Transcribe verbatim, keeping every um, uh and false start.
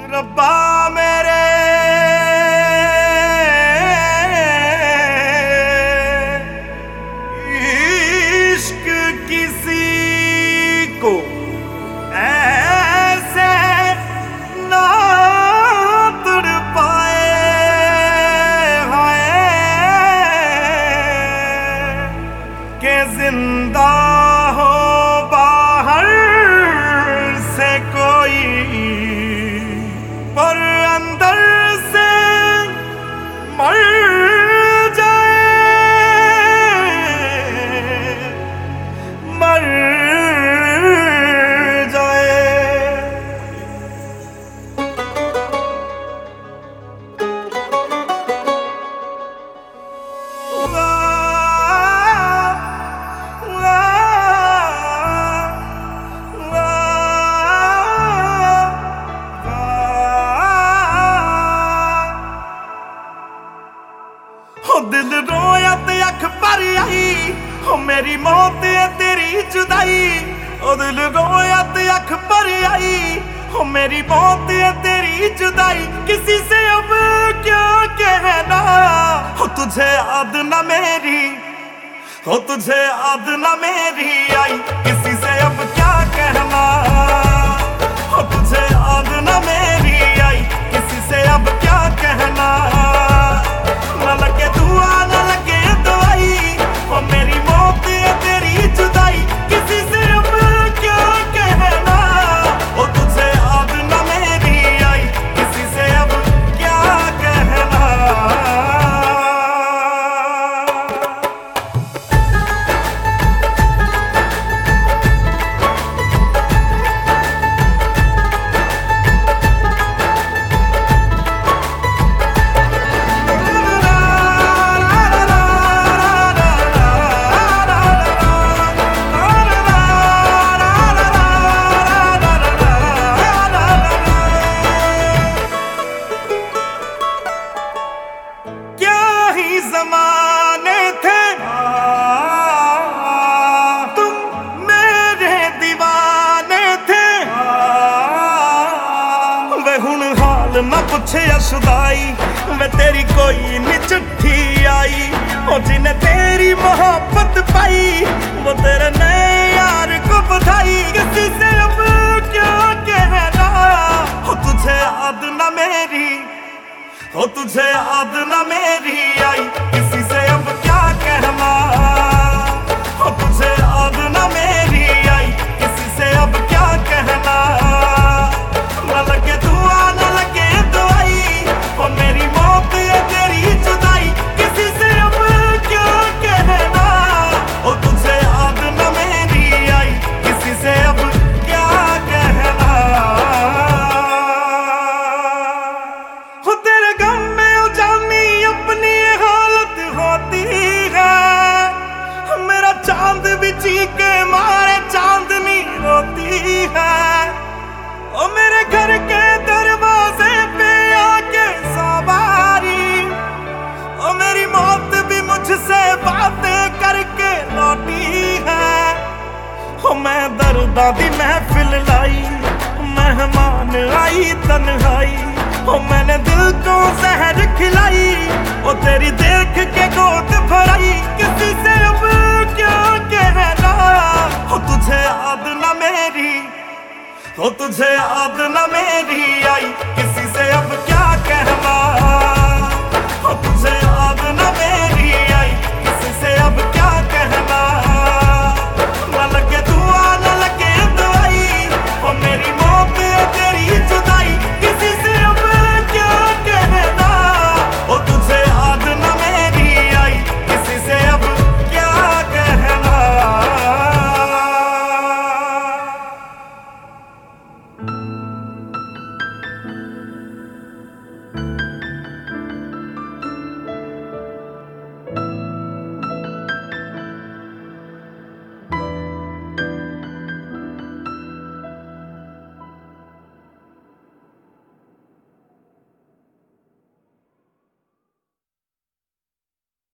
रब्बा मेरे इश्क किसी को ऐसे ना तड़पाए हाय के जिंदा हो बाहर से कोई पर अंदर से मर जाए मर जाए। हो दिल रोया ते अख भर आई, हो मेरी मौत है तेरी जुदाई। ओ दिल रोया ते अख भर आई, हो मेरी मौत है तेरी जुदाई। किसी से अब क्या कहना, हो तुझे याद ना मेरी, हो तुझे याद ना मेरी आई। किसी से अब क्या कहना, हो तुझे याद ना मेरी आई। किसी से अब क्या कहना, ना लगे दुआ ना लगे दवाई। वो मेरी मौत है तेरी जुदाई। किसी से अब क्या कहना, वो तुझे याद ना मेरी आई। किसी से अब क्या कहना। ज़माने थे तुम मेरे दीवाने थे, वे हुण हाल ना पुछे असदाई। वे तेरी कोई नी चिट्ठी आई, ओ जिन्हें तेरी मोहब्बत पाई वो तेरे नए यार को बधाई। किसी से अब क्या कहना, हो तुझे याद ना मेरी, हो तुझे याद ना मेरी आई। किसी से अब क्या कहना, हो तुझे याद ना मेरी आई। किसी से अब क्या कहना, ना लगे दुआ ना लगे दवाई। वो मेरी मौत है तेरी जुदाई। किसी से अब क्या कहना, हो तुझे याद ना मेरी आई। किसी से अब क्या कहना। हो तेरे गम में उजानी अपनी हालत होती है, मेरा चांद भी चीखे मारे चांदनी रोती है। ओ मेरे घर के दरवाजे पे आके सवारी, ओ मेरी मौत भी मुझसे बातें करके लौटी है। ओ मैं दर्दां दी महफिल लाई, मेहमान आई तन्हाई। ओ मैंने दिल को जहर खिलाई, ओ तेरी देख के गोद भराई। किसी से अब क्या कहना, हो तुझे याद ना मेरी, हो तुझे याद ना मेरी आई। किसी से अब क्या कहना, हो तुझे याद ना मेरी।